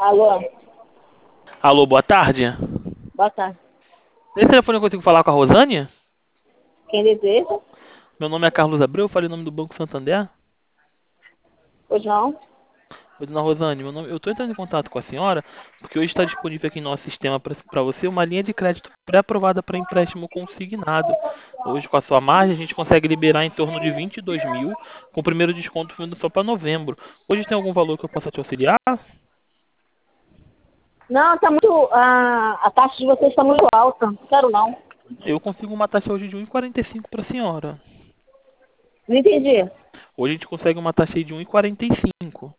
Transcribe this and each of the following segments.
Alô, Alô, boa tarde. boa tarde. Nesse telefone eu consigo falar com a Rosane? Quem deseja? Meu nome é Carlos Abreu, eu falei o nome do Banco Santander. Pois não? Oi, dona Rosane, eu estou entrando em contato com a senhora porque hoje está disponível aqui em nosso sistema para você uma linha de crédito pré-aprovada para empréstimo consignado. Hoje, com a sua margem, a gente consegue liberar em torno de 22 mil, com o primeiro desconto vindo só para novembro. Hoje tem algum valor que eu possa te auxiliar? Não, tá muito. A taxa de vocês está muito alta. Não quero não. Eu consigo uma taxa hoje de 1,45 para a senhora. Não entendi. Hoje a gente consegue uma taxa aí de 1,45.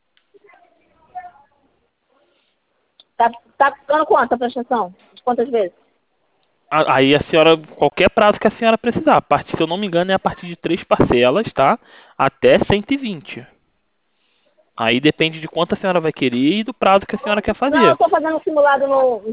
Tá ficando quanto a prestação? De quantas vezes? Aí a senhora, qualquer prazo que a senhora precisar, se eu não me engano, é a partir de 3 parcelas, tá? Até 120. Aí depende de quanto a senhora vai querer e do prazo que a senhora quer Não, eu fazer. tô fazendo um simulado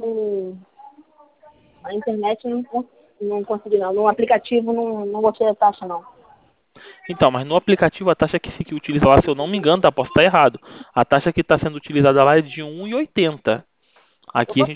na internet, não consegui não. No aplicativo não gostei da taxa não. Então, mas no aplicativo a taxa que se utiliza lá, se eu não me engano, tá? Posso estar errado. A taxa que está sendo utilizada lá é de 1,80. Aqui a gente